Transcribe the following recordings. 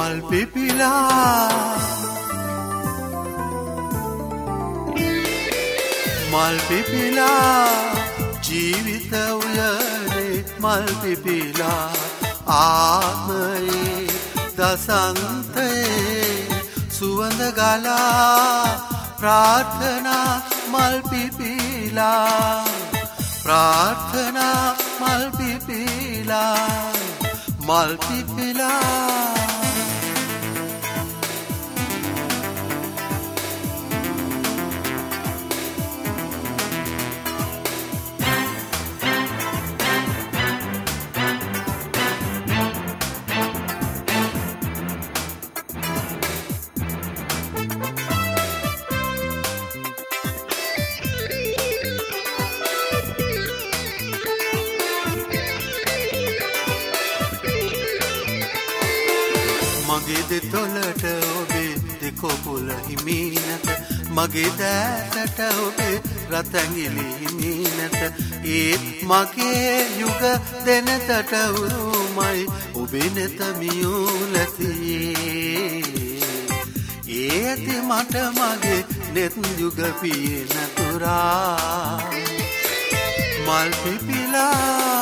මල් පිපිලා මල් පිපිලා ජීවිත උයනේ මල් පිපිලා ආත්මයේ දසන්තයේ සුවඳ ගලා ප්‍රාර්ථනා මල් පිපිලා ප්‍රාර්ථනා මල් පිපිලා මල් පිපිලා මගේ දෙතොලට ඔබේ දෙකොපුල හිමිනත මගේ දෑතට ඔබේ රතැඟිලි හිමිනත ඒත් මගේ යුග දෙනතට උරුමයි ඔබේ නෙත මියුලතියේ ඒ ඇති මට මගේ නෙත් යුග පියනතුරා මල් පිපිලා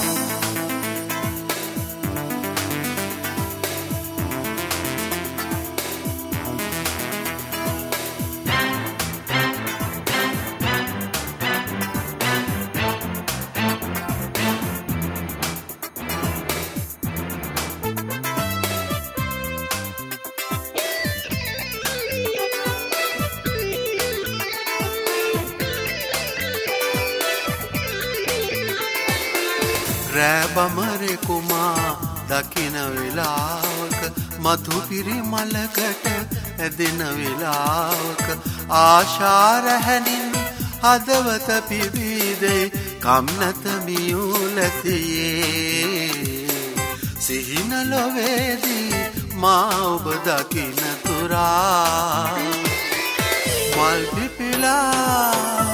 රෑබමරෙ කුමා දකින වෙලාවක මధు පිරිමලකට ඇදෙන වෙලාවක ආශාරහැනින් හදවත පිබිදේ කම්නත මියුලතියේ සිහින ලොවේදී මා ඔබ දකින තුරා මල් පිපිලා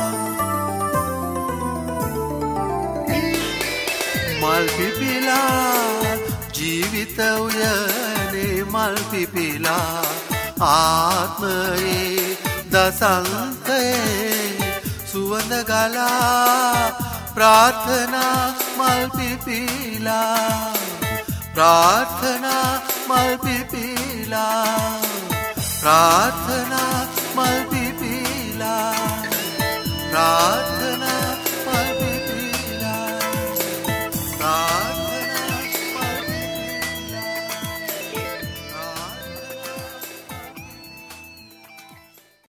මල් පිපිලා ජීවිත උයනේ මල් පිපිලා ආත්මයේ දසන්තයේ සුවඳ ගලා ප්‍රාර්ථනා මල් පිපිලා ප්‍රාර්ථනා මල් පිපිලා ප්‍රාර්ථනා මල් පිපිලා ප්‍රාර්ථනා